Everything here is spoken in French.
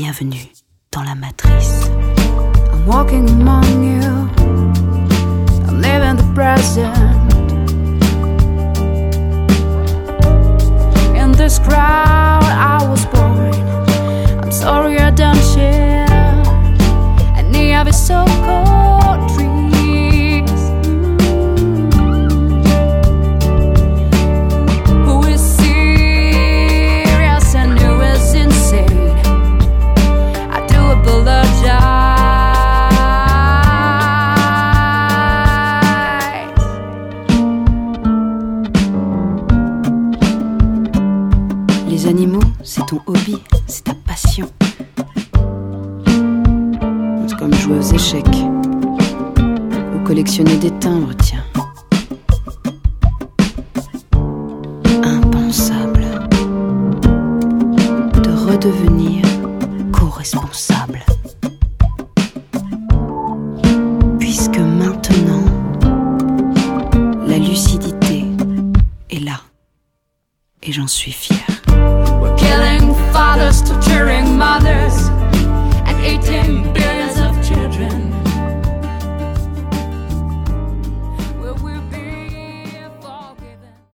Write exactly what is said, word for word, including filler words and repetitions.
Bienvenue dans la matrice. I'm walking among you, I'm living the present. In this crowd I was born, I'm sorry I don't share any of his so-called dreams. Who is serious and who is insane? I do apologize. Les animaux, c'est ton hobby, c'est ta passion. C'est comme jouer aux échecs ou collectionner des timbres, tiens. Impensable de redevenir co-responsable. Puisque maintenant, la lucidité est là. Et j'en suis fière. We're killing fathers, torturing mothers, and eating beer.